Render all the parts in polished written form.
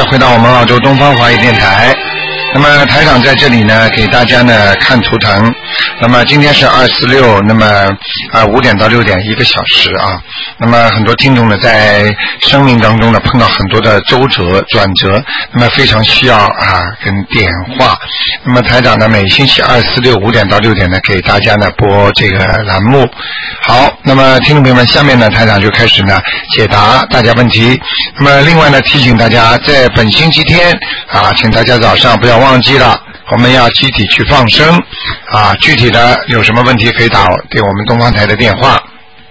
回到我们澳洲东方华语电台。那么台长在这里呢，给大家呢看图腾。那么今天是246，那么5点到6点1个小时啊。那么很多听众呢在生命当中呢碰到很多的周折转折，那么非常需要跟点化。那么台长呢每星期246 5点到6点呢给大家呢播这个栏目。好，那么听众朋友们，下面呢台长就开始呢解答大家问题。那么另外呢提醒大家，在本星期天请大家早上不要忘记了，我们要集体去放生具体的有什么问题可以打给我们东方台的电话。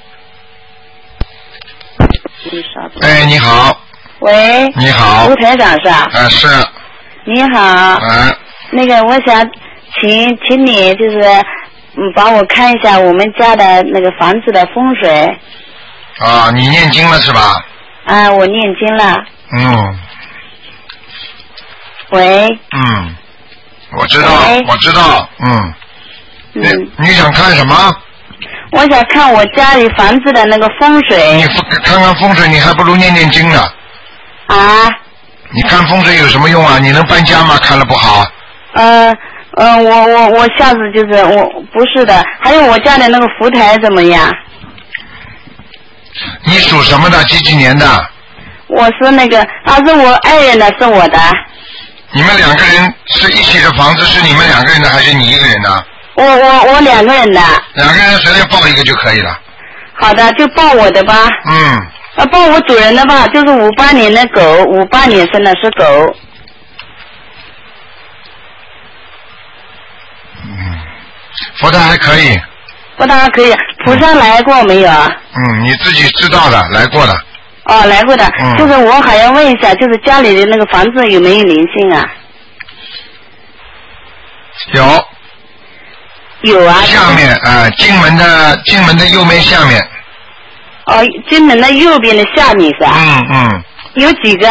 哎，你好。 喂。 你好。 卢台长是吧？ 是。 你好。那个我想请你就是帮我看一下我们家的那个房子的风水。 你念经了是吧？ 我念经了。喂。 我知道。你想看什么？ 我想看我家里房子的那个风水。 你看看风水，你还不如念经呢。你看风水有什么用啊？你能搬家吗？看了不好。 我下次就是我不是的，还有我家的那个福台怎么样？ 你属什么的？几年的？ 我是那个，是我爱人的，是我的。 你们两个人是一起的房子，是你们两个人的还是你一个人的？ 我两个人的。 两个人随便报一个就可以了。 好的，就报我的吧。报我主人的吧，就是58年的狗，58年生的是狗。 佛台还可以。 佛台还可以，菩萨来过没有？ 你自己知道的，来过的。 来过的。就是我还要问一下，就是家里的那个房子有没有灵性啊？有啊。 下面进门的右面下面。 进门的右边的下面是吧？有几个？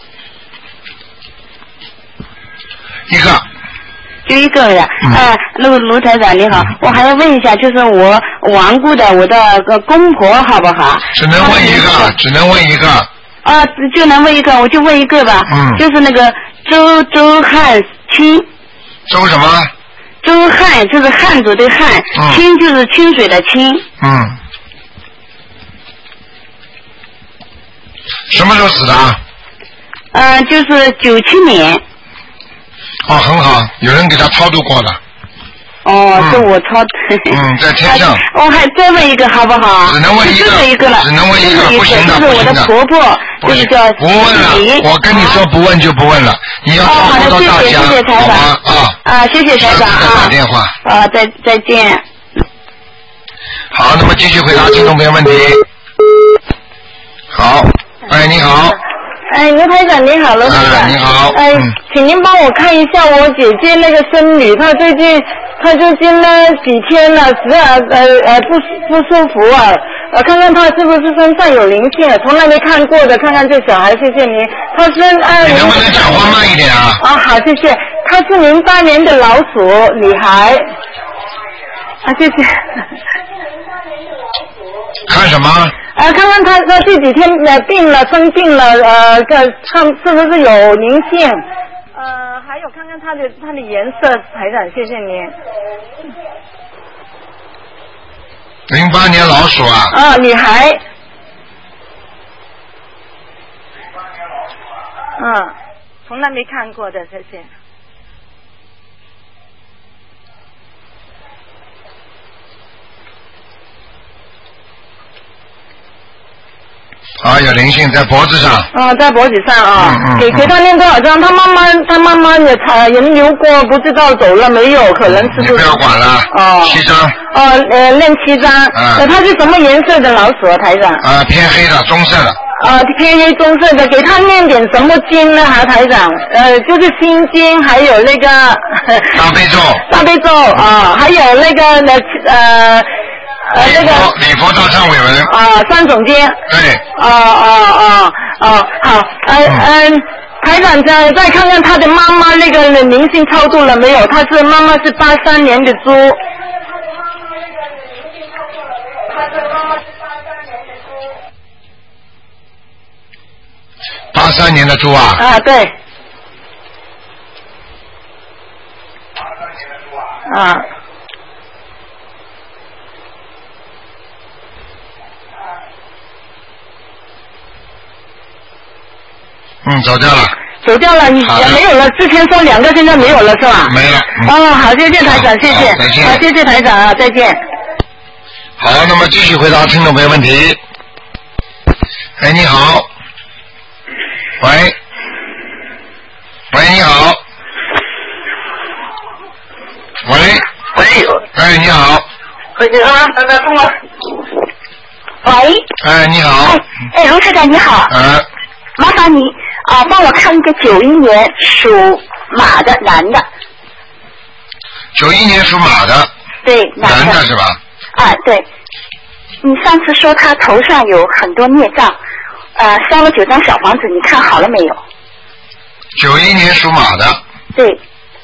一个。 就一个呀。那个卢台长你好，我还要问一下，就是我亡故的我的公婆好不好？ 只能问一个。 就能问一个，我就问一个吧。就是那个周汉清。 周什么？ 周汉就是汉族的汉，清就是清水的清。 什么时候死的？ 就是97年。 很好，有人给他超度过的。 是我超。 在天上。 我还再问一个好不好？ 只能问一个。 只能问一个，不行的。就是我的婆婆，就是叫不问了，我跟你说不问就不问了，你要照顾到大家， 谢谢台长。谢谢台长打电话。 再见。 好，那么继续回答听众朋友问题。好，你好。 卢台长你好，卢台长。 你好。 请您帮我看一下我姐姐那个孙女，她最近呢几天了，不舒服啊。看看她是不是身上有灵性，从来没看过的，看看这小孩，谢谢您。她是你能不能讲话慢一点啊？ 好，谢谢。她是08年的老鼠女孩。谢谢。 看什么？ 看看他这几天生病了，看是不是有灵性？还有看看他的颜色，台长，谢谢您。 08年老鼠啊？ 女孩。从来没看过的，谢谢。 有灵性在脖子上。 在脖子上给他念多少张？他妈妈也人流过，不知道走了没有，可能是不是？ 你不要管了。7张。 念7张。他是什么颜色的老鼠啊，台长？ 偏黑的，棕色的。 偏黑棕色的，给他念点什么经呢？台长？就是心经，还有那个大悲咒。 大悲咒还有那个礼佛大忏悔文。 3种经。 对。 好。台长再看看他的妈妈那个灵性超度了没有？妈妈是83年的猪。83 83年的猪啊。 啊，对。啊。 走掉了。 走掉了，你也没有了。之前说2个，现在没有了是吧？ 没了。 好，谢谢台长，谢谢。 再见。 好，谢谢台长啊，再见。 好，那么继续回答听众朋友问题。哎，你好。喂。喂，你好。喂。 喂。 哎，你好。 你好，等等我。喂。 哎，你好。 哎，卢台长你好。麻烦你帮我看一个91年属马的男的。 91年属马的。 对，男的是吧？ 对。你上次说他头上有很多孽障，烧了9张小房子，你看好了没有 ？91年属马的。 对。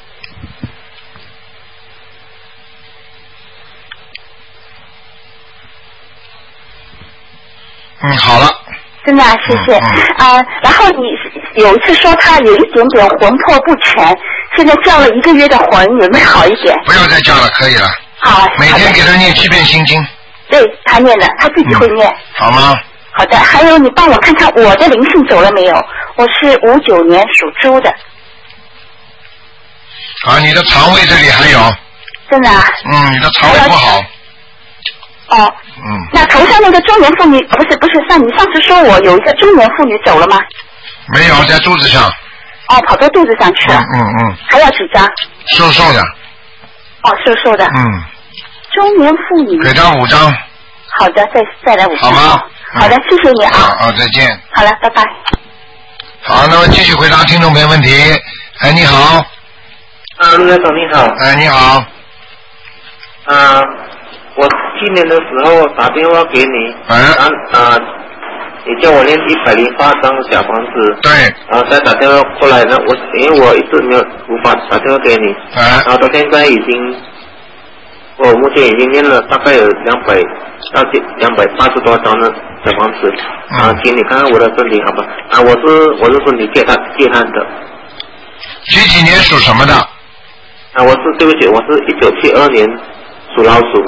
好了。 真的，谢谢。然后你有一次说他有一点点魂魄不全，现在叫了1个月的魂，有没有好一点？ 不要再叫了，可以了。 好。 每天给他念7遍心经。 对，他念的，他自己会念。 好吗？ 好的，还有你帮我看看我的灵性走了没有？我是59年属猪的。 你的肠胃这里还有。 真的啊？ 你的肠胃不好。 那头上那个中年妇女不是，像你上次说我有一个中年妇女走了吗？ 没有，在肚子上。 跑到肚子上去了。还要几张？ 瘦瘦的。 瘦瘦的。中年妇女。 给他5张。 好的，再来5张。 好吗？ 好的，谢谢你啊。 好，再见。 好了，拜拜。 好，那么继续回答听众朋友问题。哎，你好。 卢台长你好。 哎，你好。 我去年的时候打电话给你，你叫我念108张小房子， 对， 然后再打电话过来呢，因为我一直没有无法打电话给你，然后到现在我目前已经念了大概有200到280多张的小房子，请你看看我的身体好吧？我是说你借他的。 几年属什么的？ 对不起，我是1972年属老鼠。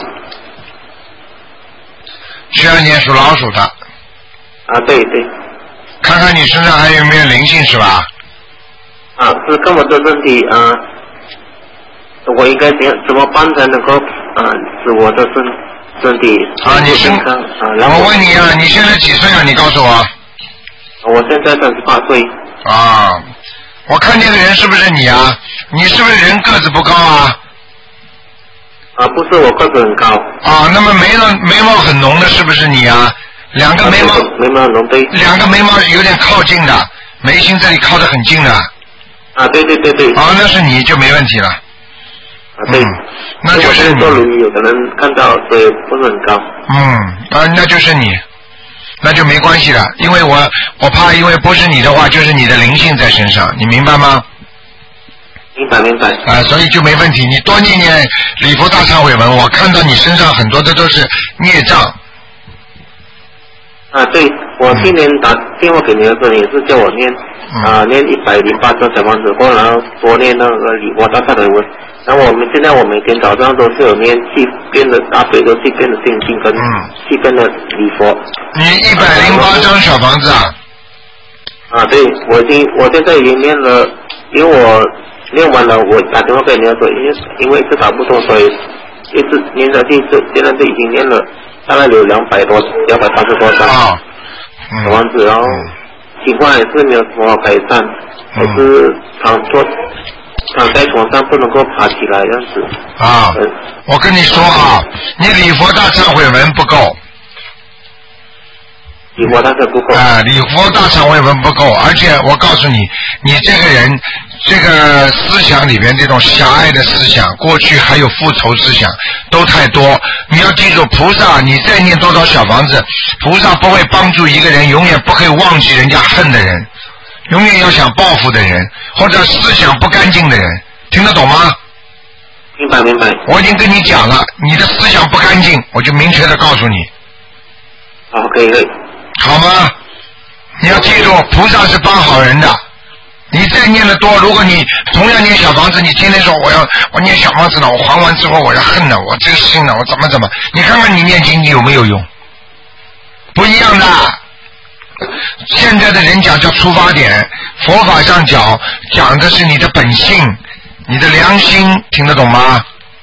72年属老鼠的。 对对。 看看你身上还有没有灵性是吧？ 是看我的身体我应该怎么办才能够使我的身体你身我问你你现在几岁啊？你告诉我。 我现在38岁。 我看见的人是不是你啊？你是不是人个子不高啊？ 不是，我个子很高。 那么眉毛很浓的是不是你啊？2个眉毛浓对。 2个眉毛有点靠近的，眉心这里靠得很近的。 对对对对。 那是你就没问题了。 对。 那就是你。 坐轮椅有的人看到所以不是很高。 那就是你，那就没关系了，因为我怕，因为不是你的话，就是你的灵性在身上，你明白吗？ 明白。 所以就没问题。你多念念礼佛大忏悔文，我看到你身上很多的都是孽障。 对，我去年打电话给你的时候也是叫我念108张小房子，后来多念那个礼佛大忏悔文。然后现在我每天早上都是有念7遍的大悲咒、7遍的心经跟7遍的礼佛。 你108张小房子对，我现在已经念了，因为我念完了，我打电话给你的时候，因为一直打不通，所以一直念下去，现在都已经念了大概有280多张小房子，然后情况也是没有什么改善，还是躺在床上不能够爬起来这样子。 我跟你说你礼佛大忏悔文不够。 礼佛大忏不够。 礼佛大忏悔文不够，而且我告诉你，你这个人这个思想里边这种狭隘的思想，过去还有复仇思想都太多。你要记住，菩萨你再念多少小房子，菩萨不会帮助一个人永远不可以忘记人家恨的人，永远要想报复的人，或者思想不干净的人，听得懂吗？ 明白。 我已经跟你讲了，你的思想不干净，我就明确的告诉你。 可以。 好吗？ 你要记住，菩萨是帮好人的。你再念得多，如果你同样念小房子，你天天说我念小房子呢，我还完之后我要恨呢，我这个心呢，我怎么，你看看你念经你有没有用？不一样的。现在的人讲叫出发点，佛法上讲的是你的本性，你的良心，听得懂吗？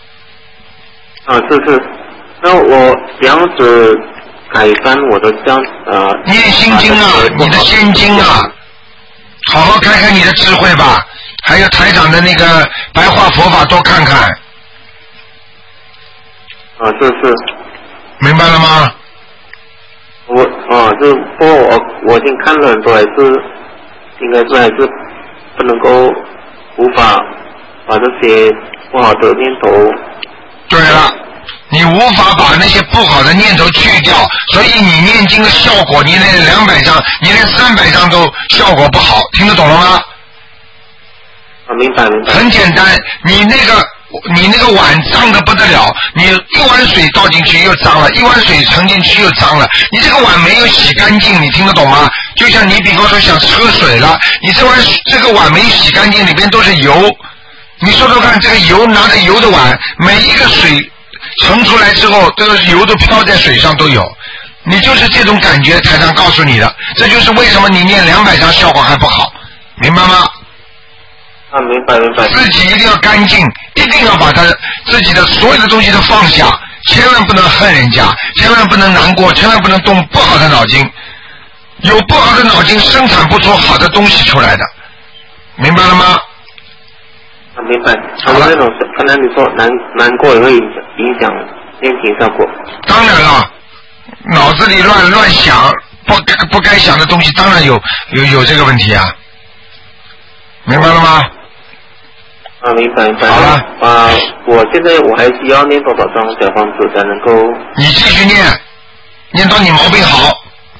是。那我这样子改善我的这样念心经啊，你的心经啊。好好看看你的智慧吧，还有台长的那个白话佛法多看看。 是。 明白了吗？ 我已经看了很多，应该是还是不能够无法把这些不好的念头。 对了，你无法把那些不好的念头去掉，所以你念经的效果，你连200张，你连300张都效果不好，听得懂了吗？ 明白。 很简单，你那个碗脏得不得了，你一碗水倒进去又脏了，一碗水盛进去又脏了，你这个碗没有洗干净，你听得懂吗？就像你比方说想喝水了，你这个碗没洗干净，里边都是油，你说说看，这个油拿着油的碗，每一个水盛出来之后，这个油都飘在水上都有，你就是这种感觉台上告诉你的，这就是为什么你念200张效果还不好，明白吗？ 明白。 自己一定要干净，一定要把他自己的所有的东西都放下，千万不能恨人家，千万不能难过，千万不能动不好的脑筋，有不好的脑筋生产不出好的东西出来的，明白了吗？ 明白。好了。刚才你说难过也会影响念经效果。 当然了，脑子里乱想不该想的东西，当然有这个问题啊，明白了吗？ 明白。 好了。 我现在我还需要念多少张小房子才能够？ 你继续念到你毛病好。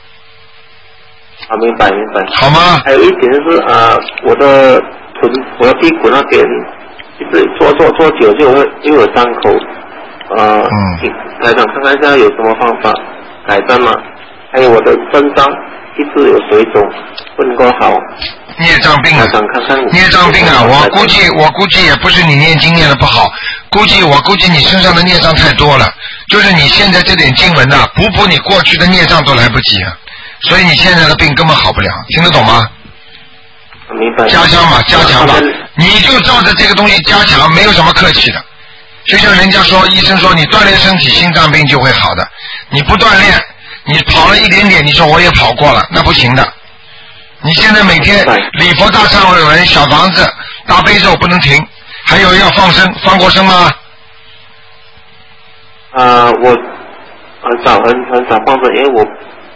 明白。 好吗？ 还有一点就是我的屁股那边一直坐久就会有伤口。台长看看一下有什么方法改善吗？还有我的身上一直有水肿，不能够好。 孽障病啊！孽障病啊！我估计也不是你念经念的不好，我估计你身上的孽障太多了，就是你现在这点经文呐，补你过去的孽障都来不及啊，所以你现在的病根本好不了，听得懂吗？ 明白。 加强吧，你就照着这个东西加强，没有什么客气的。就像人家说，医生说你锻炼身体，心脏病就会好的。你不锻炼，你跑了一点点，你说我也跑过了，那不行的。你现在每天礼佛大忏悔文、小房子、大悲咒不能停，还有要放生，放过生吗？ 我很少放生，因为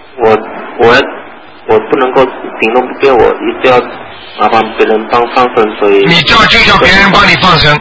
我不能够行动不便，我一定要麻烦别人放生，所以你就叫别人帮你放生，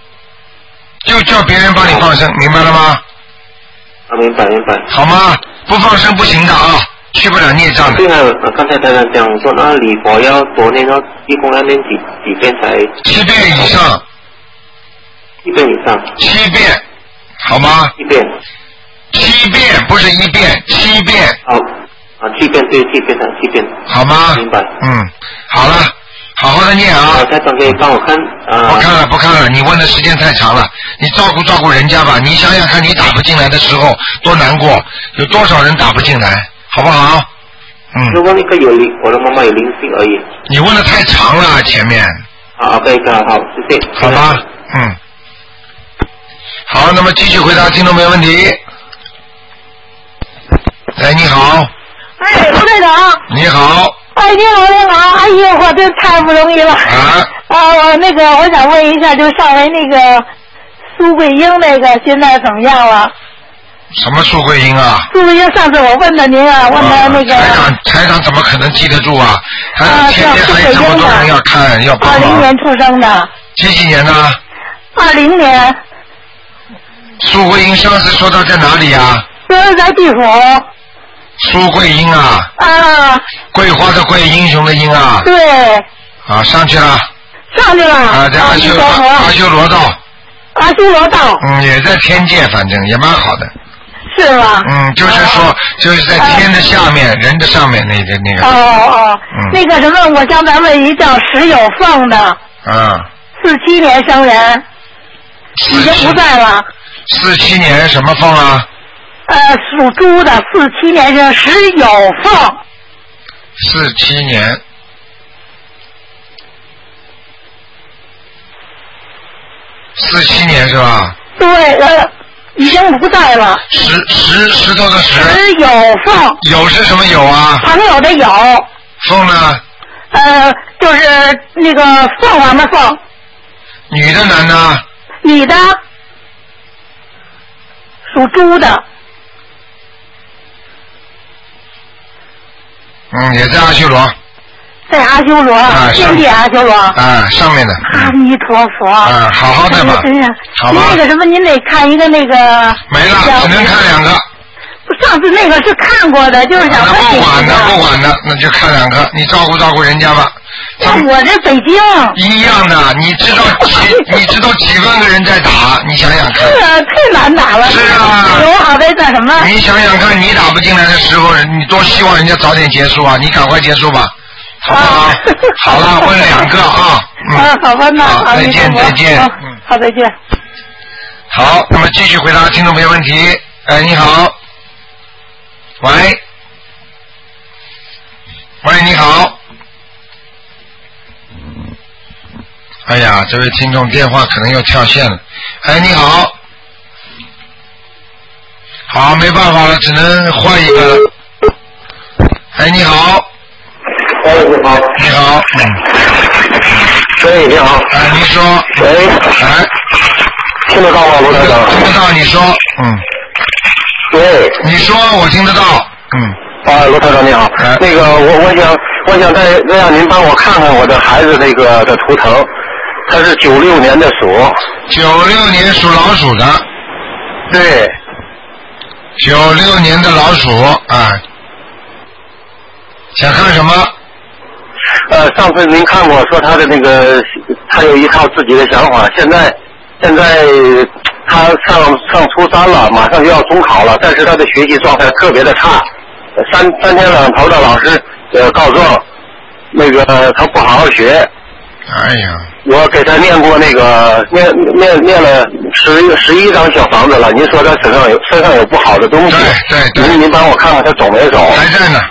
明白了吗？ 明白。 好吗？不放生不行的啊，去不了孽障的。 对啊，刚才台长讲说，那礼佛要多念，一共要念几遍才 ？7遍以上。 1遍以上。 7遍，好吗 ？1遍。 7遍不是1遍，7遍。 好，7遍对，7遍。 好吗？ 明白。 好了，好好的念啊。 台长可以帮我看。 不看了，你问的时间太长了，你照顾人家吧。你想想看，你打不进来的时候多难过，有多少人打不进来，好不好？ 如果那个我的妈妈有灵性而已。 你问的太长了，前面。 好，可以，好，谢谢。 好吧，好，那么继续回答听众没问题。哎，你好。 哎，卢队长。 你好。 哎，你好，哎呦，我这太不容易了。我想问一下，就上回那个苏桂英那个现在怎么样了？ 什么苏桂英啊？ 苏桂英上次我问的您啊，问的那个。 台长怎么可能记得住啊？天天还有这么多人要看，要帮忙。 20年出生的。 几年呢 ？20年。 苏桂英上次说到在哪里啊？ 就是在地府。 苏桂英啊。桂花的桂，英雄的英啊。 对。 上去了。在阿修罗道。 阿修罗道。 也在天界，反正也蛮好的。 是是吗？ 就是说，就是在天的下面，人的上面那个。 那个什么，我想再问一叫石有凤的。47年生人，已经不在了。 47年什么凤啊？ 属猪的，47年生石有凤。 47年。47年是吧？ 对，已经不在了。 石头的石。 石有凤。 有是什么有啊？ 朋友的有。 凤呢？ 就是那个凤凰的凤。 女的男的？ 女的。属猪的。 也在阿修罗。 在阿修罗，天地阿修罗。 上面的。 阿弥陀佛。 好好的吧。 真是。 好吧。 那个什么，您得看一个那个。 没了，只能看2个。 上次那个是看过的，就是想问你。 不管的，那就看2个，你照顾人家吧。 我这北京。 一样的，你知道几万个人在打，你想想看。 是啊，太难打了。 是啊。 有好在干什么？ 你想想看，你打不进来的时候，你多希望人家早点结束啊！你赶快结束吧。好不好？好了，问2个啊。 好吧，那好， 再见。 好，再见。 好，那么继续回答听众朋友问题。你好。喂，你好。哎呀，这位听众电话可能又跳线了。你好。好，没办法了，只能换一个了。你好。你好。 喂，你好。 你说。 喂。听得到吗，罗台长？ 听得到，你说。 喂。 你说，我听得到。 罗台长你好。那个，我想再让您帮我看看我的孩子那个的图腾，他是96年的鼠。 96年属老鼠的。 对。 96年的老鼠想看什么？ 上次您看过，说他的那个，他有一套自己的想法。现在他上初3了，马上就要中考了，但是他的学习状态特别的差。三天两头的老师告状，那个他不好好学。 哎呀！ 我给他念过那个念了11张小房子了。您说他身上有不好的东西。 对。 您帮我看看他走没走？ 还在呢。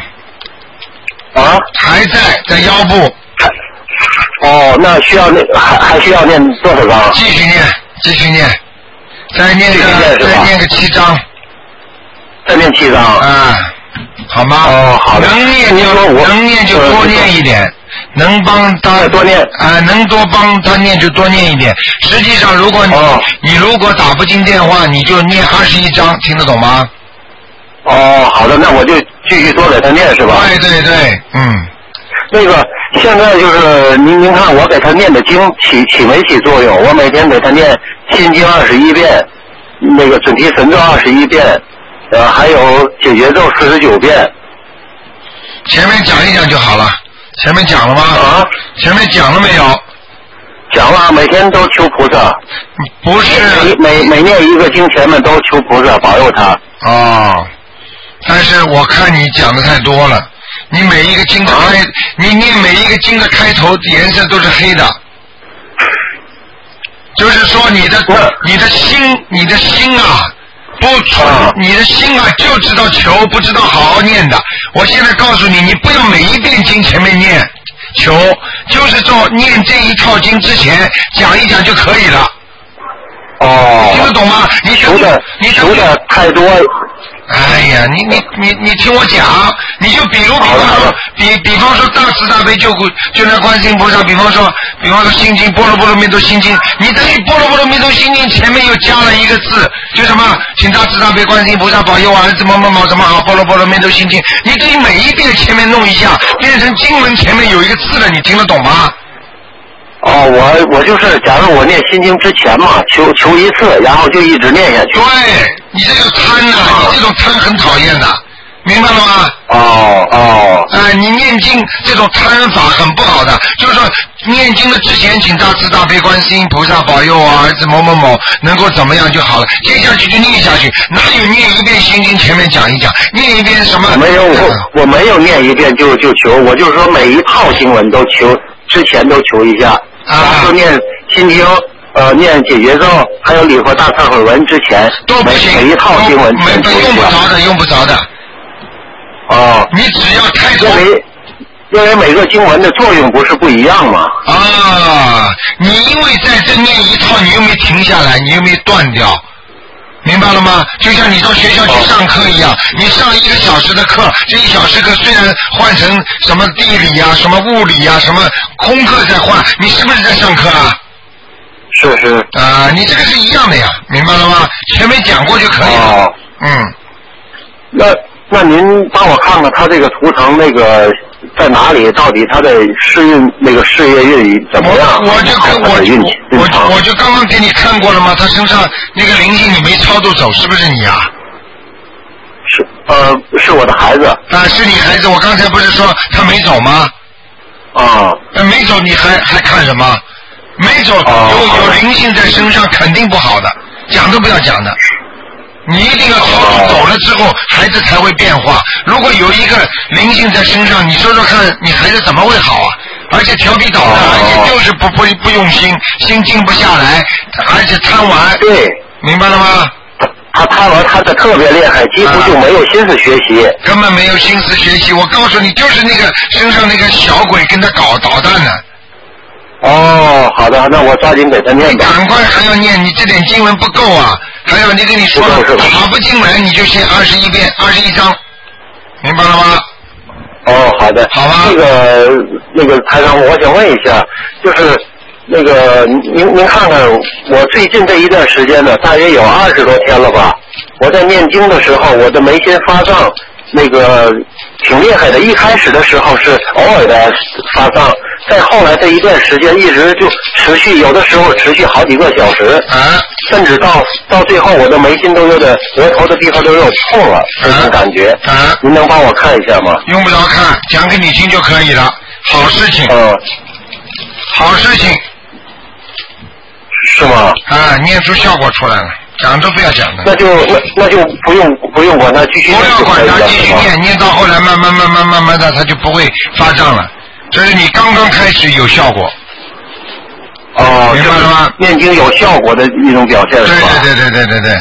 还在腰部。 那需要还需要念多少张？ 继续念，再念个7张。 再念7张。 好吗？ 好的。 能念就多念一点，能帮他多念。 能多帮他念就多念一点。实际上，如果你如果打不进电话，你就念21张，听得懂吗？ 好的，那我就继续多给他念是吧？ 对， 那个现在就是您看我给他念的经起没起作用？我每天给他念心经21遍，那个准提神咒21遍，还有解结咒49遍。 前面讲一讲就好了。前面讲了吗？前面讲了没有？ 讲了，每天都求菩萨。 不是。 每念一个经前面都求菩萨保佑他。 但是我看你讲的太多了。你每一个经的你念每一个经的开头颜色都是黑的，就是说你的心啊，不纯，你的心啊就知道求，不知道好好念的。我现在告诉你，你不要每一遍经前面念求，就是做念这一套经之前讲一讲就可以了。听得懂吗？你求的太多。 哎呀，你听我讲，你就比方说大慈大悲救难观世音菩萨，比方说心经般若波罗蜜多心经，你等于般若波罗蜜多心经前面又加了一个字，就什么请大慈大悲观世音菩萨保佑我儿子某某某怎么好，般若波罗蜜多心经，你等于每一遍前面弄一下，变成经文前面有一个字了，你听得懂吗？ 我就是，假如我念心经之前嘛，求一次，然后就一直念下去。 对，你这个贪呐，你这种贪很讨厌的，明白了吗？ 你念经这种贪法很不好的，就是说念经的之前，请大慈大悲观世音菩萨保佑我儿子某某某能够怎么样就好了。接下去就念下去，哪有念一遍心经前面讲一讲，念一遍什么？ 没有，我没有念一遍就求，我就是说每一套经文都求，之前都求一下。就念心经，念解结咒，还有礼佛大忏悔文之前都不行， 每一套经文全求一下。 用不着的。 哦。 你只要开头。 因为每个经文的作用不是不一样嘛。 你因为在这念一套，你又没停下来，你又没断掉，明白了吗？就像你到学校去上课一样，你上1个小时的课，这1小时课虽然换成什么地理啊、什么物理啊、什么空课在换，你是不是在上课啊？ 是。 你这个是一样的呀，明白了吗？前面讲过就可以了。 那您帮我看看他这个图腾那个在哪里？到底他的事业运怎么样？ 我就刚刚给你看过了吗？他身上那个灵性你没超度走，是不是你啊？ 是我的孩子。 是你孩子。我刚才不是说他没走吗？没走你还看什么？没走有灵性在身上肯定不好的，讲都不要讲的。你一定要超度走了之后，孩子才会变化。如果有一个灵性在身上，你说说看，你孩子怎么会好啊？而且调皮捣蛋，而且就是不用心，心静不下来，而且贪玩。 对， 明白了吗？ 他贪玩贪得特别厉害，几乎就没有心思学习。 根本没有心思学习。我告诉你，就是那个身上那个小鬼跟他捣蛋呢。 好的，那我抓紧给他念吧。 你赶快还要念，你这点经文不够啊！还有你跟你说了，打不进来你就写21章，明白了吗？ 好的。 好吧。 那个台长，我想问一下，就是那个您看看，我最近这一段时间呢，大约有20多天了吧。我在念经的时候，我的眉心发胀，那个挺厉害的。一开始的时候是偶尔的发胀。再后来这一段时间一直就持续，有的时候持续好几个小时，甚至到最后我的眉心都有点，额头的地方都有痛了，这种感觉。您能帮我看一下吗？ 用不着看，讲给你听就可以了。好事情。好事情。 是吗？ 念出效果出来了，讲都不要讲的。 那就不用管它，继续念就可以了。 不要管它，继续念到后来慢慢的，它就不会发胀了。这是你刚刚开始有效果。明白了吗？ 念经有效果的一种表现是吧？ 对。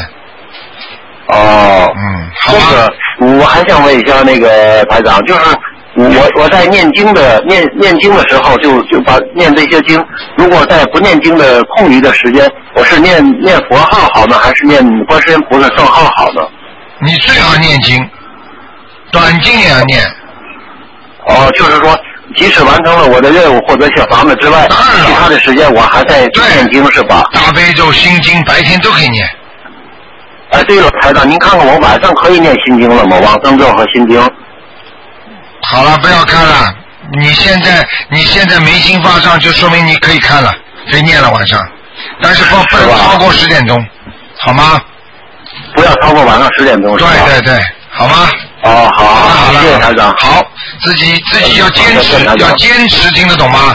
好吧。 我还想问一下那个台长，就是我在念经的时候就把念这些经，如果在不念经的空余的时间，我是念佛号好呢，还是念观世音菩萨圣号好呢？ 你最好念经，短经也要念。 就是说。即使完成了我的任务或者小房子之外，其他的时间我还在念经是吧？ 大悲咒、心经白天都可以念。 对了，台长，您看看我晚上可以念心经了吗？往生咒和心经。 好了，不要看了。你现在眉心发胀，就说明你可以看了，可以念了晚上，但是不能超过10点钟，好吗？ 不要超过晚上10点钟是吧？ 对，好吗？ 好，谢谢台长。 好，自己要坚持，听得懂吗？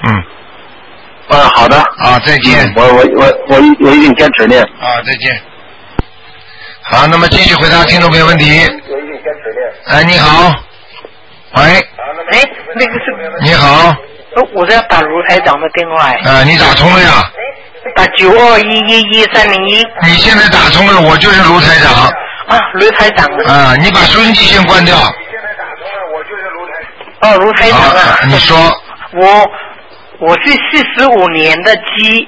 好的。 再见。 我一定坚持念。 再见。好，那么继续回答听众朋友问题。 我一定坚持念。 你好。喂。 那个是。 你好。 我是要打卢台长的电话。 你打通了呀？ 打92111301。 你现在打通了，我就是卢台长。 卢台长。 你把收音机先关掉。 你现在打通了，我就是卢台长。 卢台长你说。 我是45年的鸡。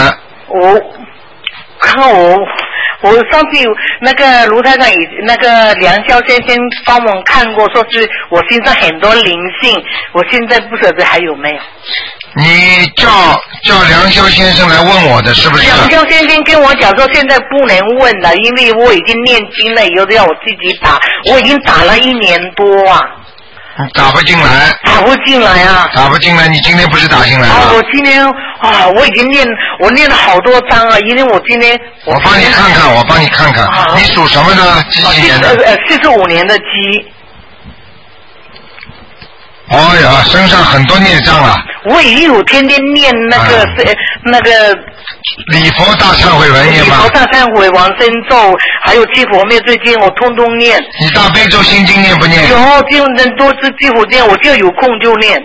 我上次那个卢台长那个梁霄先生帮我看过，说是我身上很多灵性，我现在不晓得还有没有。 你叫梁霄先生来问我的是不是？ 梁霄先生跟我讲说现在不能问了，因为我已经念经了，以后要我自己打，我已经打了1年多啊。 打不进来。 打不进来啊！ 打不进来，你今天不是打进来了？ 我今天我已经念了好多章了，因为我今天我帮你看看，你属什么的？几几年的？ 45年的鸡。 哦呀，身上很多孽障了。 我也有天天念那个、那个礼佛大忏悔文念吗？ 礼佛大忏悔往生咒，还有七佛灭罪经，我通通念。 你大悲咒心经念不念？ 有，就能多吃七佛念，我就有空就念。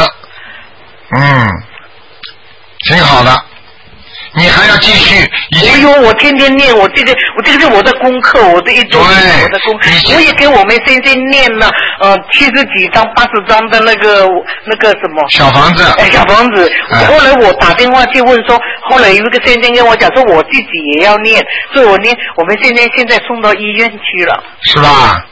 挺好的。你还要继续， 我天天念，我这个是我的功课，我的一种我的功课。我也给我们先生念了70几张、80张的那个什么小房子。 小房子。后来我打电话去问说，后来有一个先生跟我讲说，我自己也要念，所以我念，我们现在送到医院去了。 是吧？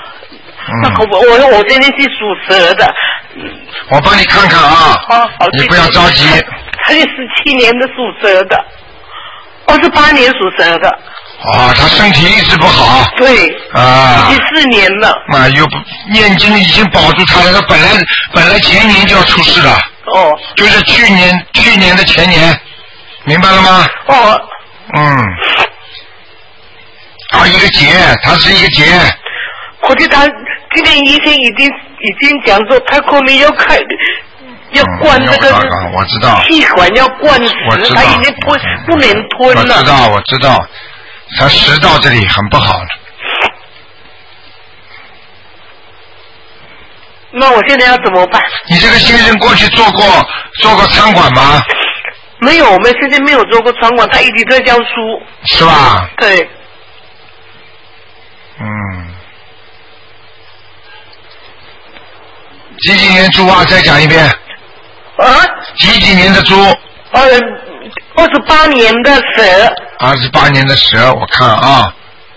我现在是属蛇的。 我帮你看看啊。好，你不要着急。 他是17年的属蛇的，28年属蛇的。 他身体一直不好。 对。已经4年了。 又念经已经保住他了，他本来前年就要出事了。就是去年的前年，明白了吗？一个劫，他是一个劫。 可是他今天医生已经讲说，他可能要灌那个， 我知道， 气管要灌食，他已经不能吞了。 我知道，他食道这里很不好了。 那我现在要怎么办？ 你这个先生过去做过餐馆吗？ 没有，我们先生没有做过餐馆，他一直在教书。 是吧？ 对。 几年猪啊？再讲一遍。几年的猪 ？28年的蛇。 28年的蛇，我看啊。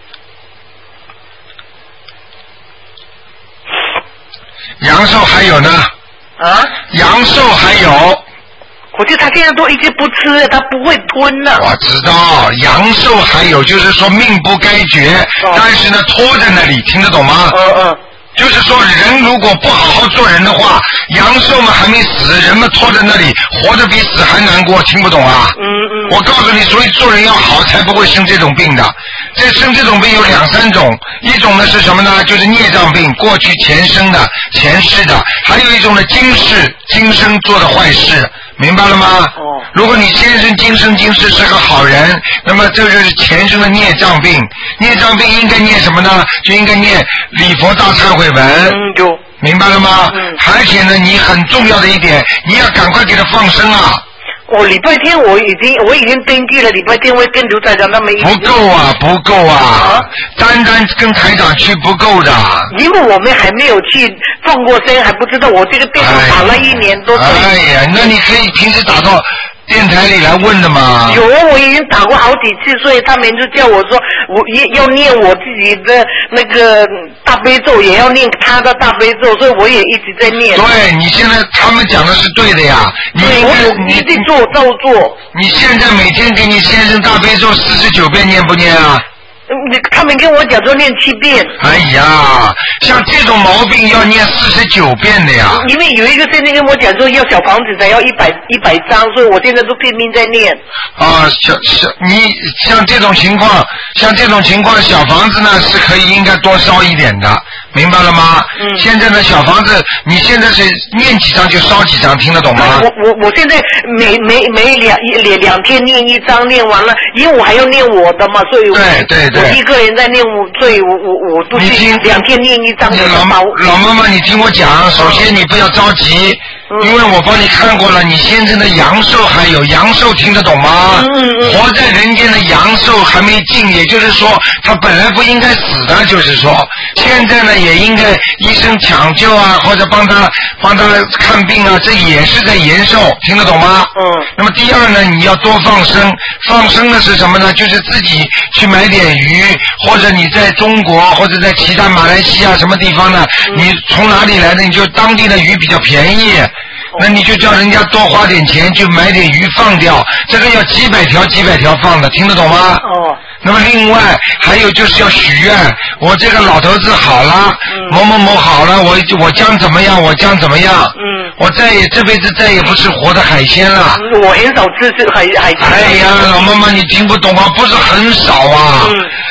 阳寿还有呢。阳寿还有。 可是他现在都一直不吃，他不会吞了。 我知道，阳寿还有，就是说命不该绝，但是呢拖在那里，听得懂吗？就是说，人如果不好好做人的话，阳寿嘛还没死，人们拖在那里，活着比死还难过，听不懂啊？我告诉你，所以做人要好，才不会生这种病的。生这种病有2、3种，一种呢是什么呢？就是孽障病，过去前生的、前世的；还有一种呢，今生做的坏事，明白了吗？如果你先生今生今世是个好人，那么这就是前生的孽障病。孽障病应该念什么呢？就应该念礼佛大忏悔文。明白了吗？而且呢，你很重要的一点，你要赶快给他放生啊。 礼拜天我已经登记了，礼拜天会跟刘台长他们一起。 不够啊！单跟台长去不够的。 因为我们还没有去放过生，还不知道我这个电话打了1年多。 那你可以平时打到电台里来问的嘛。 有，我已经打过好几次，所以他们就叫我说，我要念我自己的那个大悲咒，也要念他的大悲咒，所以我也一直在念。 对，你现在他们讲的是对的呀。 我一定照做。 你现在每天给你先生大悲咒49遍念不念啊？ 他们跟我讲说念7遍。 哎呀，像这种毛病要念49遍的呀。 因为有一个先生跟我讲说要小房子才要100张，所以我现在都拼命在念。你像这种情况，小房子呢是可以应该多烧一点的，明白了吗？现在的小房子，你现在是念几张就烧几张，听得懂吗？ 我现在每2天念1张，念完了，因为我还要念我的嘛，所以对。 我一个人在念，所以我都是2天念1张。 老妈妈，你听我讲，首先你不要着急，因为我帮你看过了，你先生的阳寿还有阳寿，听得懂吗？活在人间的阳寿还没尽，也就是说他本来不应该死的，就是说现在呢也应该医生抢救啊，或者帮他看病啊，这也是在延寿，听得懂吗？那么第二呢，你要多放生的是什么呢？就是自己去买点鱼，或者你在中国或者在其他马来西亚什么地方呢，你从哪里来的，你就当地的鱼比较便宜，那你就叫人家多花点钱去买点鱼放掉，这个要几百条放的，听得懂吗？那么另外还有就是要许愿，我这个老头子好了，某某某好了，我将怎么样，我这辈子再也不吃活的海鲜了。我很少吃海鲜。 哎呀，老妈妈你听不懂啊，不是很少啊。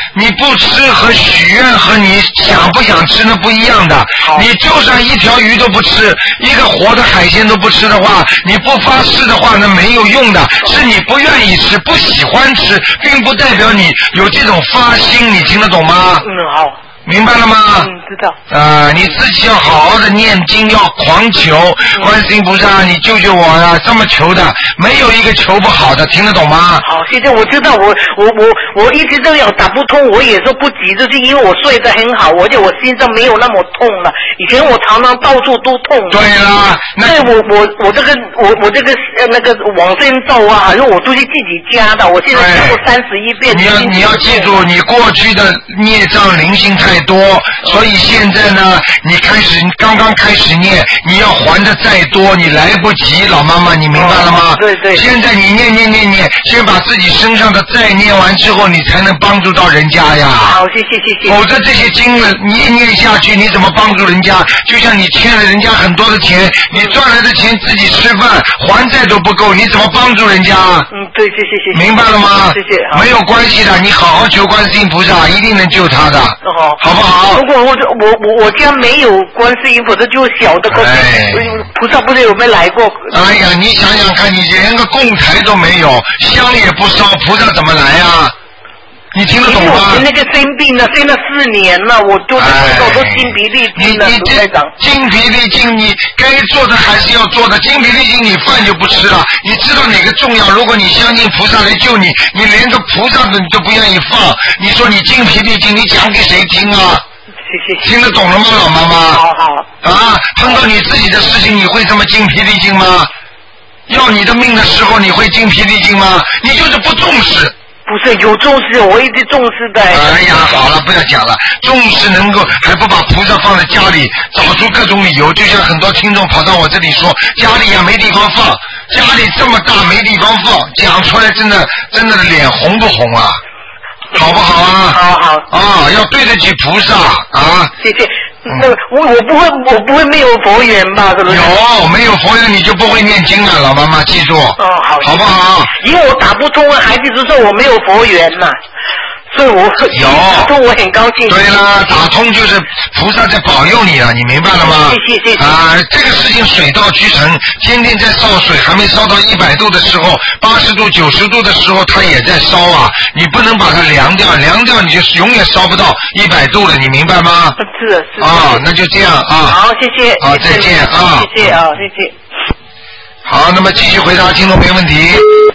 你不吃和许愿和你想不想吃那不一样的。你就算一条鱼都不吃，一个活的海鲜都不吃的话，你不发誓的话那没有用的，是你不愿意吃，不喜欢吃，并不代表你有这种发心，你听得懂吗？ 好。 明白了吗？ 知道。 你自己要好好的念经，要狂求，观世音菩萨，你救救我啊！这么求的，没有一个求不好的，听得懂吗？ 好，现在我知道，我一直都有打不通，我也说不急，就是因为我睡得很好，而且我心脏没有那么痛了。以前我常常到处都痛。 对啦， 那我这个那个往生咒啊，好像我都是自己加的，我现在加过31遍。 你要记住，你过去的孽障灵性太多，所以现在呢，你刚刚开始念，你要还的再多，你来不及，老妈妈，你明白了吗？ 对。 现在你念，先把自己身上的债念完之后，你才能帮助到人家呀。 好，谢谢。 否则这些经了你一念下去，你怎么帮助人家？就像你欠了人家很多的钱，你赚来的钱自己吃饭还债都不够，你怎么帮助人家？ 对，谢。 明白了吗？ 谢谢。 没有关系的，你好好求观世音菩萨，一定能救他的。好不好？ 如果我家没有观世音菩萨，就小的观世音菩萨不是有没有来过？ 哎呀，你想想看，你连个供台都没有，香也不烧，菩萨怎么来啊？你听得懂吗？ 我那个生病了，生了4年了，我都精疲力尽了。 你精疲力尽，你该做的还是要做的。精疲力尽，你饭就不吃了。你知道哪个重要？如果你相信菩萨来救你，你连个菩萨你都不愿意放，你说你精疲力尽，你讲给谁听啊？ 谢。 听得懂了吗，老妈妈？ 好。 碰到你自己的事情，你会这么精疲力尽吗？要你的命的时候，你会精疲力尽吗？你就是不重视。 不是有重视，我一直重视的。 哎呀，好了，不要讲了。重视能够还不把菩萨放在家里，找出各种理由。就像很多听众跑到我这里说，家里没地方放，家里这么大没地方放，讲出来真的脸红不红啊？好不好啊？好。要对得起菩萨啊！ 谢谢。我不会没有佛缘吧？是不是？ 有，没有佛缘你就不会念经了，老妈妈记住。好不好？ 因为我打不通啊，孩子就说我没有佛缘嘛。所以打通我很高兴。 对啦，打通就是菩萨在保佑你了，你明白了吗？ 谢谢。 这个事情水到渠成，天天在烧水，还没烧到100度的时候，80度、90度的时候，它也在烧啊。你不能把它凉掉，凉掉你就永远烧不到100度了，你明白吗？ 是。 那就这样啊。 好，谢谢。 好，再见啊。 谢谢啊，谢谢。 好，那么继续回答听众没问题。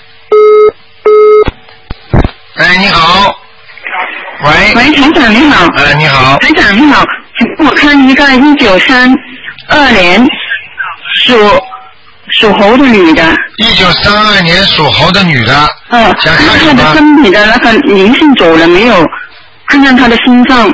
哎，你好。喂， 台长你好。 你好。 台长你好，请我看一个1932年属猴的女的。 1932年属猴的女的。想看什么？ 她的身体的那个灵性走了没有？看看她的心脏。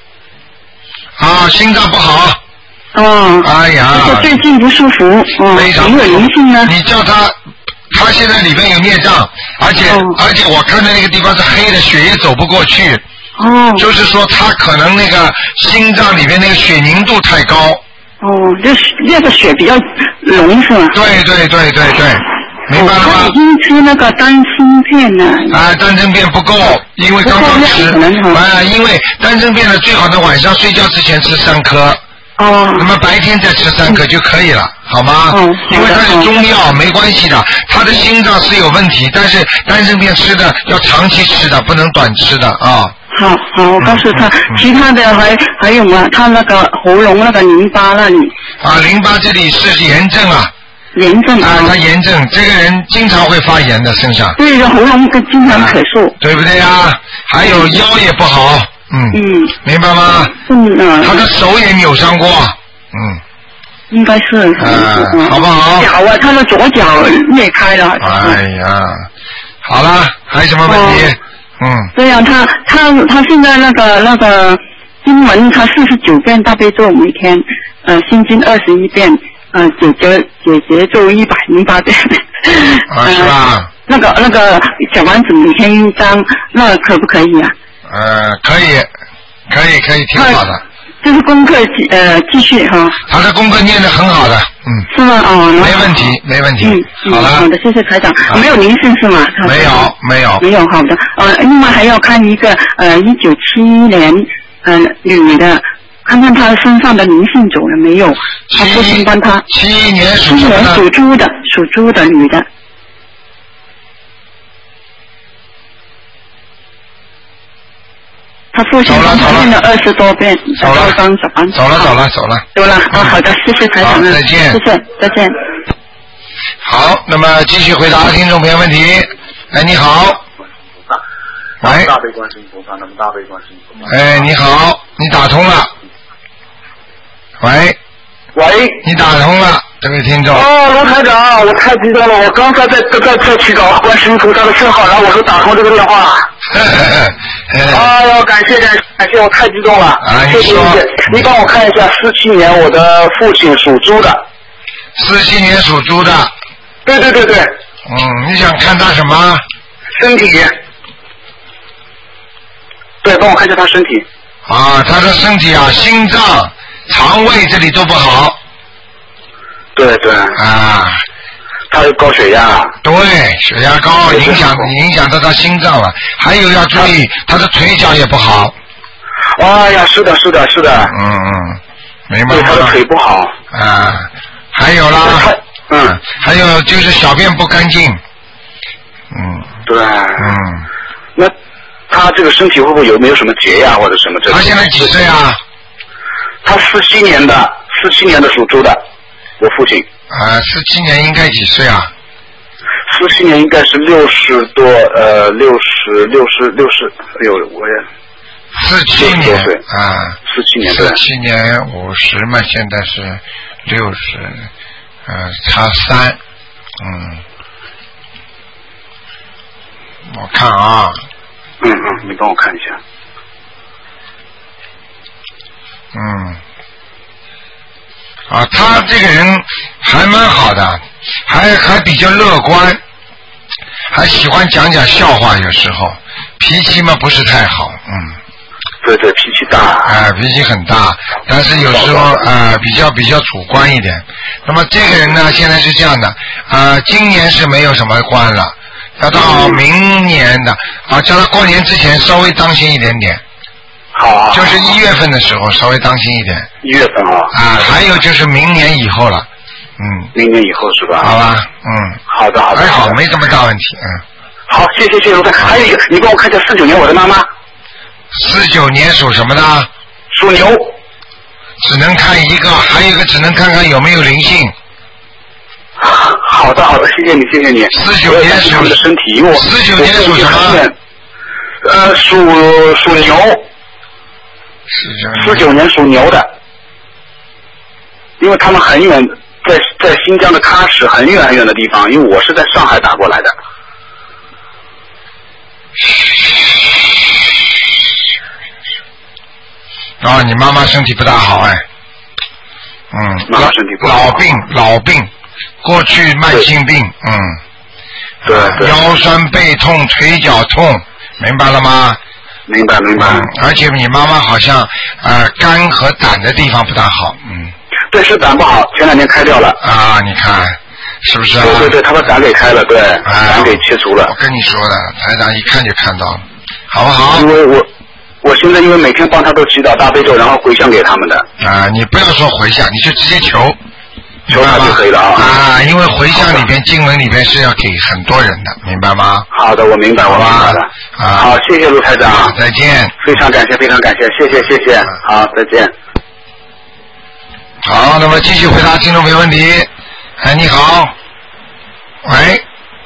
心脏不好。哎呀。 最近不舒服。 非常有没有灵性呢？ 你叫她现在里边有孽障，而且我看到那个地方是黑的，血液走不过去。就是说他可能那个心脏里面那个血凝度太高。 那个血比较浓是吧？ 对，明白了吗？ 他已经吃那个丹参片了。 丹参片不够，因为刚刚吃。因为丹参片呢，最好的晚上睡觉之前吃3颗。那么白天再吃3颗就可以了，好吗？因为它是中药，没关系的。他的心脏是有问题，但是丹参片吃的要长期吃的，不能短吃的啊。 好，我告诉他，其他的还有吗？他那个喉咙那个淋巴那里。 淋巴这里是炎症啊。 炎症他炎症，这个人经常会发炎的身上。 对，喉咙经常咳嗽。 对不对啊？还有腰也不好。明白吗？他的手也扭伤过。 应该是。 好不好？ 脚他的左脚裂开了。 哎呀，好了，还有什么问题？ 对呀，他现在那个经文，他49遍大悲咒每天，心经21遍，解结咒108遍。 是吧？ 那个小丸子每天1张，那可不可以啊？ 可以，挺好的。 就是功课继续哈。 他的功课念得很好的。 是吗？哦， 没问题，没问题。好了。 好的，谢谢台长。没有灵性是吗？ 没有，没有。 没有，好的。另外还要看一个1971年女的，看看她身上的灵性走了没有？她父亲帮她。 71年属什么的？ 属猪的女的。他父亲帮他念了20多遍100张小房子。 走了。 走了。好的，谢谢台长。 再见。 谢谢，再见。 好，那么继续回答听众朋友问题。哎，你好。喂。 大悲观世音菩萨，那么大悲观世音菩萨。 哎，你好，你打通了。喂。你打通了，这位听众。 卢台长，我太激动了，我刚才在祈祷观世音菩萨的圣号，然后我就打通这个电话。哎呦，感谢，我太激动了。谢谢。你帮我看一下47年我的父亲属猪的。 47年属猪的。 对。 你想看他什么？ 身体。对，帮我看一下他身体。 他的身体啊，心脏、肠胃这里都不好。 对。他有高血压。对， 血压高影响到他心脏了。还有要注意，他的腿脚也不好。 哎呀，是的。 明白吗？ 对，他的腿不好。 还有啦。还有就是小便不干净。 对。那他这个身体会不会没有什么结呀，或者什么？ 他现在几岁啊？ 他47年的属猪的，我父亲。 47年应该几岁啊 ？47年应该是60多，60，哎呦，我也 47年 47年 ，47年50嘛，现在是60，差3，我看啊。 你帮我看一下。 他这个人还蛮好的，还比较乐观，还喜欢讲笑话，有时候脾气嘛不是太好， 对，脾气大。 脾气很大，但是有时候比较主观一点。那么这个人呢，现在是这样的，今年是没有什么关了，要到明年的叫他过年之前稍微当心一点点。 好。 就是1月份的时候稍微当心一点。 1月份还有就是明年以后了。 明年以后是吧？ 好吧。 好的。 还好，没什么大问题。 好，谢谢卢台。还有一个，你帮我看一下49年我的妈妈。 49年属什么的？ 属牛。 只能看一个，还有一个只能看看有没有灵性。 好的，谢谢你。 49年属他们的身体，因为 49年属什么？ 属牛。49年属牛的，因为他们很远，在新疆的喀什很远的地方，因为我是在上海打过来的。 你妈妈身体不大好妈妈身体不好。 老病，过去慢性病， 对。 腰酸背痛，腿脚痛，明白了吗？ 明白。 而且你妈妈好像肝和胆的地方不大好， 对，是胆不好，前2年开掉了。 你看是不是啊？ 对，他把胆给开了，对，胆给切除了。 我跟你说的，台长一看就看到了，好不好？ 因为我现在因为每天帮他都祈祷大悲咒，然后回向给他们的。 你不要说回向，你就直接求他就可以了因为回向里边经文里边是要给很多人的，明白吗？ 好的，我明白了。好，谢谢卢台长。 再见。 非常感谢，谢谢。好，再见。 好，那么继续回答听众朋友问题。你好。喂，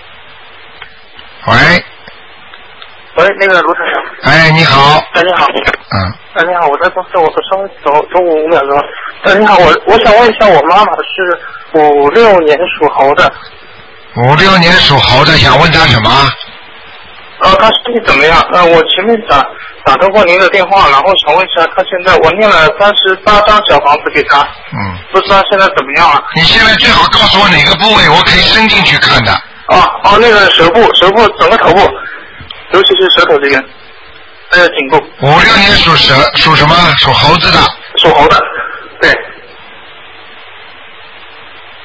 那个卢台长。 你好。 你好。你好，我在公司，我稍微走5秒钟。你好，我想问一下，我妈妈是56年属猴的。 56年属猴的，想问她什么？ 她身体怎么样？我前面打通过您的电话，然后想问一下，她现在我念了38张小房子给她。不知道现在怎么样了？ 你现在最好告诉我哪个部位，我可以伸进去看的。 那个舌部整个头部，尤其是舌头这边。颈部。 56年属什么？属猴子的。 属猴的，对。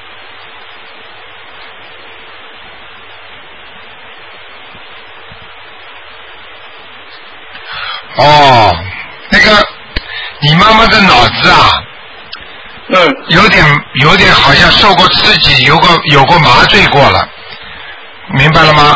哦，那个你妈妈的脑子啊，有点好像受过刺激，有过麻醉过了，明白了吗？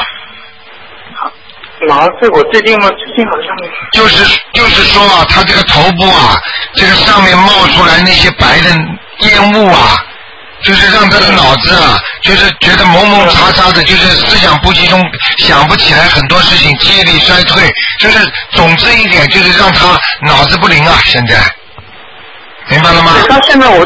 麻醉我最近好像就是说啊，他这个头部啊，这个上面冒出来那些白的烟雾啊，就是让他的脑子啊，就是觉得蒙蒙查查的，就是思想不集中，想不起来很多事情，记忆力衰退，就是总之一点就是让他脑子不灵啊，现在明白了吗？ 他现在我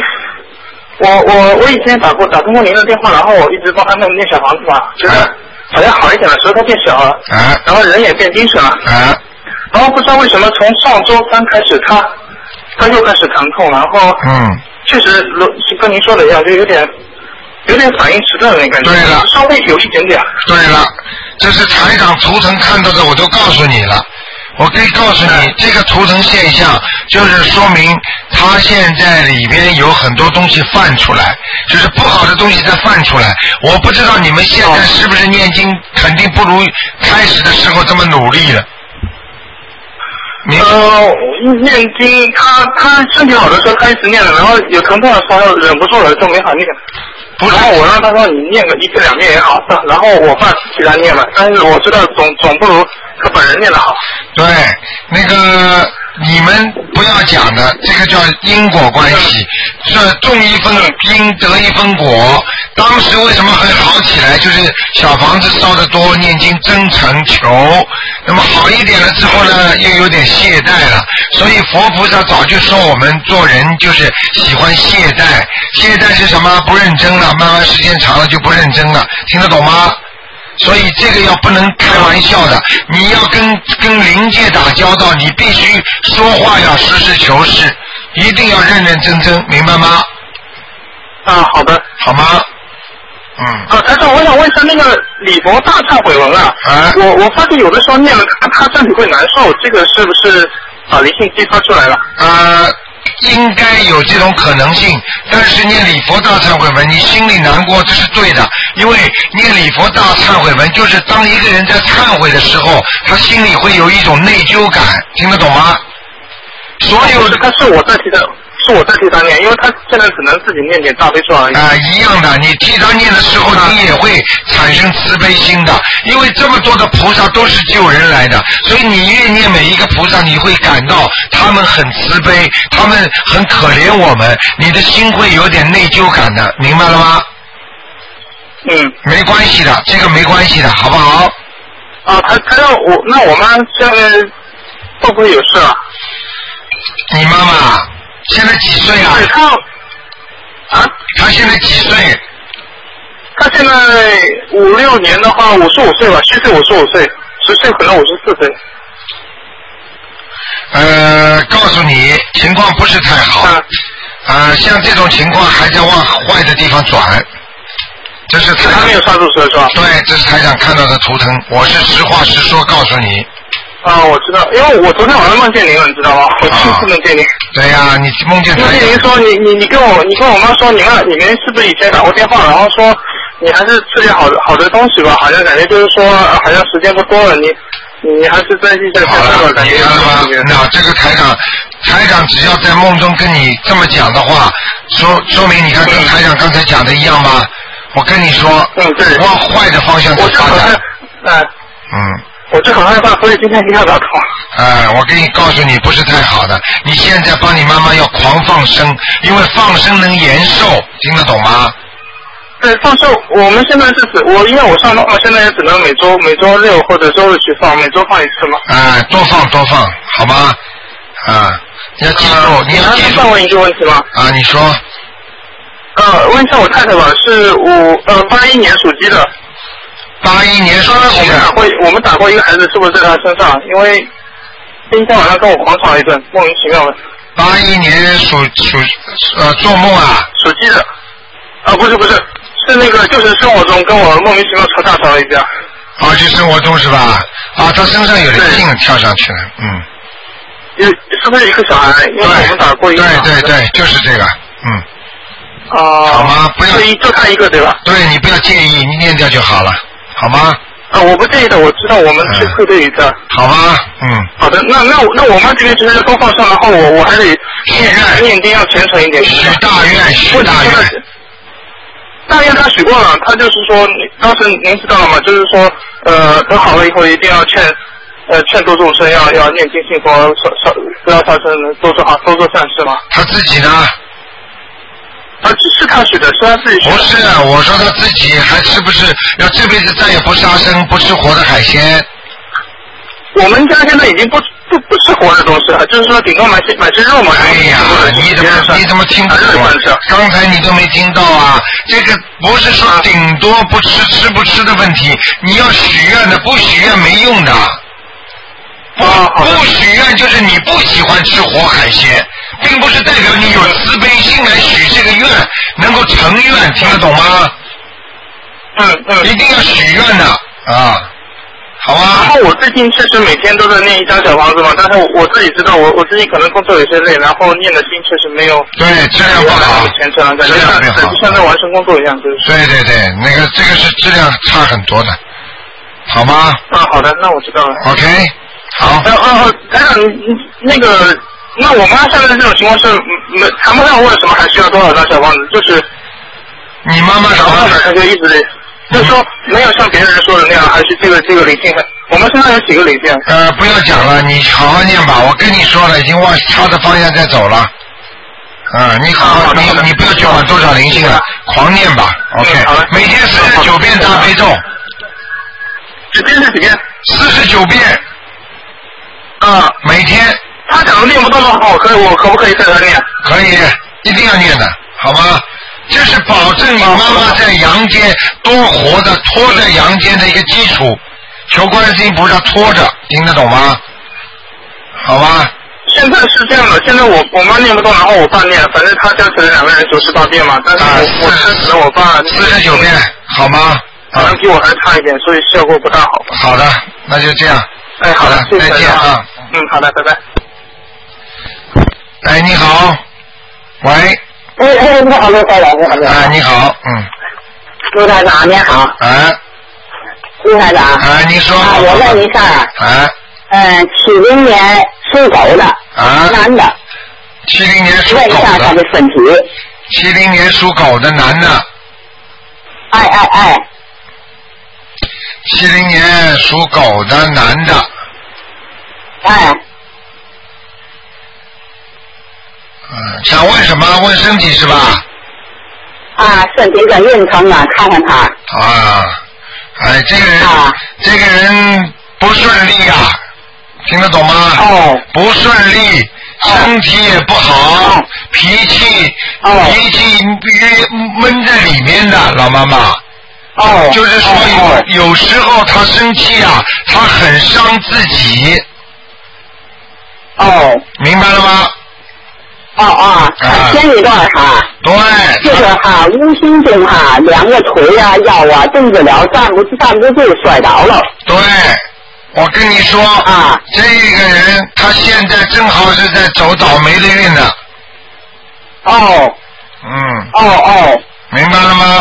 以前打通过您的电话，然后我一直帮他们念小房子嘛，觉得好像好一点了，舌头变小了，然后人也变精神了，然后不知道为什么从上周三开始他又开始疼痛，然后确实跟您说的一样，就有点反应迟钝的那感觉，对了，稍微有一点点。对了，这是台长图腾看到的，我都告诉你了。我可以告诉你，这个图腾现象就是说明它现在里边有很多东西泛出来，就是不好的东西在泛出来。我不知道你们现在是不是念经肯定不如开始的时候这么努力了。 念经，他身体好的时候他一直念了，然后有疼痛的时候忍不住了就没法念。然后我让他说你念个1遍2遍也好，然后我爸替他念了，但是我知道总不如他本人念的好。 对，那个你们不要讲的，这个叫因果关系，这种一分因得一分果。当时为什么会好起来？就是小房子烧得多，念经真诚求。那么好一点了之后呢，又有点懈怠了。所以佛菩萨早就说我们做人就是喜欢懈怠。懈怠是什么？不认真了，慢慢时间长了就不认真了，听得懂吗？所以这个要不能开玩笑的，你要跟灵界打交道，你必须说话要实事求是，一定要认认真真，明白吗？ 好的。 好吗？ 台长，我想问一下那个礼佛大忏悔文啊，我发现有的时候念了他身体会难受，这个是不是灵性激发出来了？ 应该有这种可能性，但是念礼佛大忏悔文，你心里难过，这是对的，因为念礼佛大忏悔文，就是当一个人在忏悔的时候，他心里会有一种内疚感，听得懂吗？所有他是我在替他念，因为他现在只能自己念点大悲咒而已。 一样的，你替他念的时候，你也会产生慈悲心的，因为这么多的菩萨都是救人来的，所以你越念每一个菩萨，你会感到他们很慈悲，他们很可怜我们，你的心会有点内疚感的，明白了吗？没关系的，这个没关系的，好不好？ 他让我妈现在会不会有事啊？ 你妈妈现在几岁啊？他现在几岁？ 他现在5、6年的话55岁吧，虚岁55岁，10岁可能54岁。 告诉你情况不是太好。像这种情况还在往坏的地方转。这是台长没有刹住车是吧？ 对，这是台长看到的图腾，我是实话实说告诉你。 我知道，因为我昨天晚上梦见您了，你知道吗？我亲自梦见您。对呀，你梦见台长。 梦见您说你跟我妈说你们是不是以前打过电话，然后说你还是吃点好的东西吧，好像感觉就是说好像时间不多了，你还是珍惜一下现在的感觉。 你看了吗？那这个台长只要在梦中跟你这么讲的话，说明你看跟台长刚才讲的一样吗？我跟你说， 对， 往坏的方向去发展。 我就很害怕，所以今天一定要打通。 我跟你告诉你，不是太好的。你现在帮你妈妈要狂放生，因为放生能延寿，听得懂吗？ 对，放生，我们现在因为我上班嘛，现在也只能每周6或者周日去放，每周放一次嘛。 多放，好吗？要记住，你要记住。 再问一个问题吗？ 你说。 问一下我太太吧，是81年属鸡的。 81年属鸡的。 我们打过一个孩子，是不是在他身上？因为今天晚上跟我狂吵一顿，莫名其妙的。 81年属做梦啊？ 属鸡的。不是，是那个就是生活中跟我莫名其妙吵了一架。 就生活中是吧？他身上有灵性跳上去了， 是不是一个小孩？因为我们打过一个。 对，就是这个，好吗？不要就他一个对吧？ 对，你不要介意，你念掉就好了，好吗？ 我不介意的，我知道我们去配对一下。 好吧， 好的，那我妈这边其实都放上，然后我还得念经要虔诚一点。 许大愿。 大愿他许过了，他就是说，当时您知道了吗？就是说，等好了以后一定要劝度众生，要念经信佛，不要杀生，多做善事嘛。 他自己呢？ 是他许的，是他自己许的。 不是，我说他自己还是不是要这辈子再也不杀生，不吃活的海鲜？ 我们家现在已经不吃活的东西了，就是说顶多买些肉嘛。 哎呀，你怎么听不懂啊？刚才你都没听到啊！这个不是说顶多不吃不吃的问题，你要许愿的，不许愿没用的。不许愿就是你不喜欢吃活海鲜，并不是代表你有慈悲心来许这个愿能够成愿，听得懂吗？一定要许愿的啊，好吧？ 然后我最近确实每天都在念一张小房子嘛，但是我自己知道我最近可能工作有些累，然后念的经确实没有质量不好， 虔诚，感觉像在完成工作一样，就是。 对，那个这个是质量差很多的，好吗？ 好的，那我知道了。 OK。好。 台长，那个，那我妈现在这种情况是谈不上问什么，还需要多少张小房子？就是你妈妈什么？ 她就一直就是说没有像别人说的那样，还是这个灵性。我们身上有几个灵性？ 不要讲了，你好好念吧。我跟你说了，已经往差的方向在走了。你好，你不要去管多少灵性了，狂念吧。OK。每天49遍大悲咒。 几遍是几遍 ？49遍。每天。 他假如念不动的话，我可不可以再来念？ 可以，一定要念的，好吗？这是保证你妈妈在阳间多活的，拖着阳间的一个基础。求观世音菩萨拖着，听得懂吗？好吧。 现在是这样的，现在我妈念不动，然后我爸念，反正他加起来2个人98遍嘛，但是我撑死了我爸 49遍，好吗？ 可能比我还差一点，所以效果不大好。 好的，那就这样。 好的， 再见啊。 好的，拜拜。 你好，喂。 你好，陆台长，你好。 你好， 陆台长，你好。陆台长。 你说。 我问一下。70年属狗的。男的。 70年属狗的。 问一下他的身体。 70年属狗的男的。70年属狗的男的。想问什么？问身体是吧？ 身体跟运程啊，看看他。 这个人不顺利啊，听得懂吗？不顺利，身体也不好，脾气闷在里面的，老妈妈。就是说有时候他生气啊，他很伤自己。明白了吗？ 前一段对， 就是无形中2个腿啊、腰啊动不了，站不住，摔倒了。 对，我跟你说这个人他现在正好是在走倒霉的运呢。明白了吗？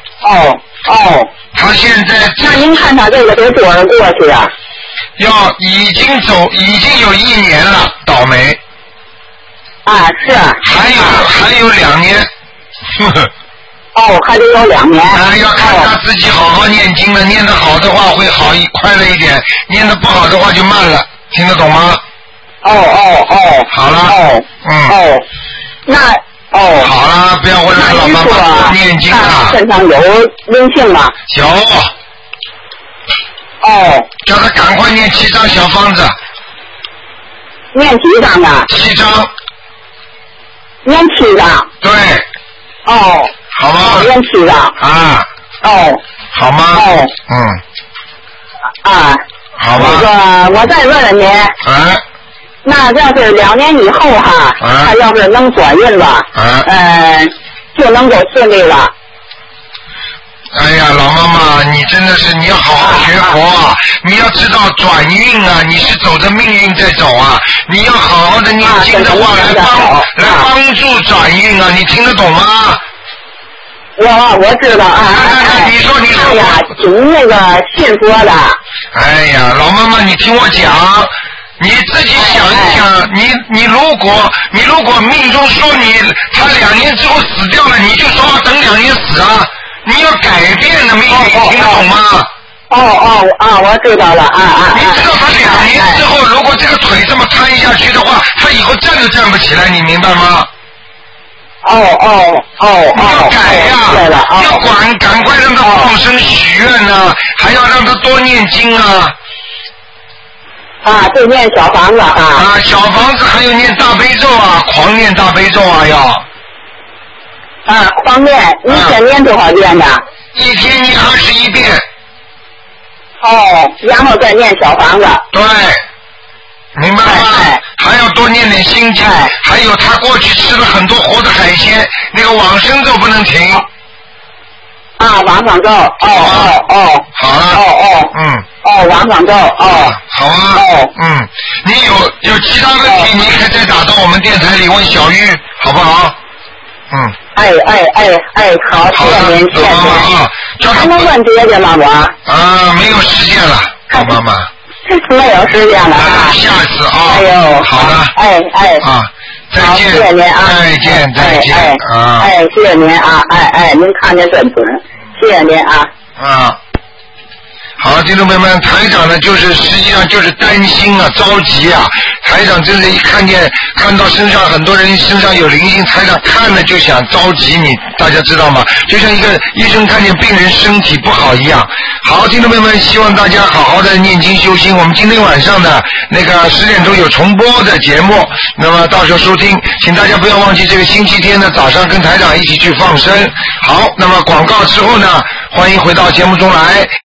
他现在那您看他这个得多少过去啊？ 已经有1年了，倒霉。 是啊。 还有2年。 还得有2年。 要看他自己好好念经了，念得好的话会快乐一点，念得不好的话就慢了，听得懂吗？好了。 那好了，不要问了，老妈妈念经啊。 身上有灵性吗？ 有。叫他赶快念7张小方子。 念几张啊 ？7张。 念7张。 对。好吗？ 念7张。 好吗？好吧。 我再问问您。那要是2年以后他要是能转运了，就能够顺利了。 哎呀，老妈妈，你真的是你要好好学佛啊！你要知道转运啊，你是走着命运在走啊！你要好好的念经的话来帮助转运啊！你听得懂吗？ 我知道啊。 你说。 哎呀，挺那个信佛的。 哎呀，老妈妈，你听我讲，你自己想一想，你如果命中说他2年之后死掉了，你就说等2年死啊，你要改变的命运，听得懂吗？ 我知道了啊。 你知道他2年之后，如果这个腿这么瘫下去的话，他以后站都站不起来，你明白吗？你要改呀，要赶快让他放生许愿呐，还要让他多念经啊。 对，念小房子啊。 小房子还有念大悲咒啊，狂念大悲咒啊要。 狂念，一天念多少遍呢？ 一天念21遍。 然后再念小房子。 对。明白吗？还要多念点心经，还有他过去吃了很多活的海鲜，那个往生咒不能停。 往生咒。 好了。 往生咒。 好啊。你有其他问题，你可以再打到我们电台里问小玉，好不好？ 好，谢谢您，谢谢您。还能问别的吗？ 没有时间了，好妈妈。 没有时间了下次啊。 哎呦， 好的。再见。 谢谢您啊。 再见。 谢谢您啊。您看得真准，谢谢您啊。 好，听众朋友们，台长呢实际上就是担心啊，着急啊。台长真是一看到身上很多人身上有灵性，台长看了就想着急你，大家知道吗？就像一个医生看见病人身体不好一样。好，听众朋友们，希望大家好好的念经修心。我们今天晚上的那个10点钟有重播的节目，那么到时候收听，请大家不要忘记这个星期天的早上跟台长一起去放生。好，那么广告之后呢，欢迎回到节目中来。